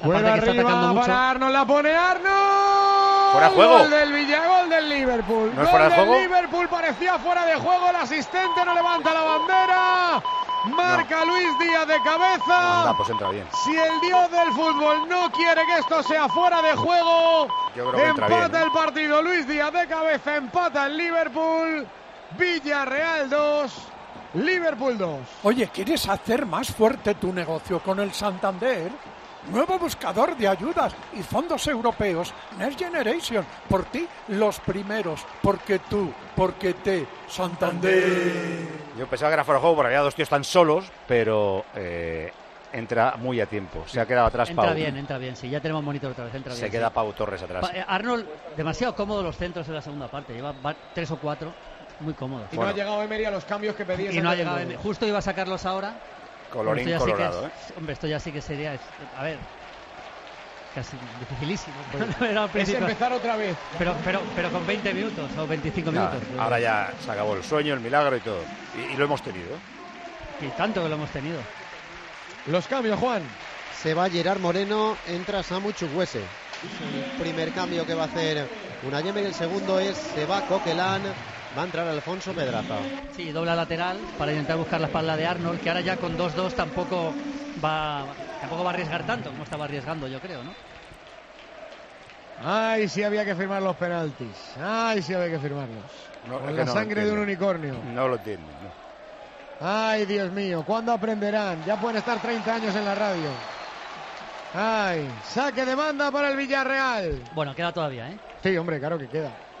Aparte que está atacando mucho. Para Arnold, la pone Arnold. ¿Fuera de juego? Gol del Villagol del Liverpool. ¿No es fuera de juego? Liverpool parecía fuera de juego. El asistente no levanta la bandera. Marca Luis Díaz de cabeza. Anda, pues entra bien. Si el dios del fútbol no quiere que esto sea fuera de juego, Yo creo que entra empata bien, ¿eh? el partido. Luis Díaz de cabeza, empata el Liverpool. Villarreal 2, Liverpool 2. Oye, ¿quieres hacer más fuerte tu negocio con el Santander? Nuevo buscador de ayudas y fondos europeos, Next Generation. Por ti, los primeros. Porque tú, porque te, Santander. Yo pensaba que era fuera de juego porque había dos tíos tan solos, pero entra muy a tiempo. Se ha quedado atrás Pau. Entra bien, sí, ya tenemos monitor otra vez, entra bien. Se queda sí. Pau Torres atrás. Arnold, demasiado cómodo los centros en la segunda parte, lleva 3 o 4, muy cómodos. Y no ha llegado Emery a los cambios que pedía. Y no ha llegado Emery. Justo iba a sacarlos ahora. Colorín colorado, Hombre, esto ya sí que sería, a ver, casi dificilísimo. Es empezar otra vez. Pero con 20 minutos o 25 minutos. Ahora ya se acabó el sueño, el milagro y todo. Y lo hemos tenido. Y tanto que lo hemos tenido. Los cambios, Juan. Se va Gerard Moreno, entra Samu Chukwueze. El primer cambio que va a hacer Unai Emery, el segundo se va Coquelin, va a entrar Alfonso Pedraza. Sí, dobla lateral para intentar buscar la espalda de Arnold, que ahora ya con 2-2 tampoco va a arriesgar tanto como estaba arriesgando, yo creo, ¿no? Ay, sí había que firmar los penaltis. Ay, sí había que firmarlos. Con la sangre de un unicornio. No lo entiendo. No. Ay, Dios mío, ¿cuándo aprenderán? Ya pueden estar 30 años en la radio. Ay, saque de banda para el Villarreal. Bueno, queda todavía, ¿eh? Sí, hombre, claro que queda.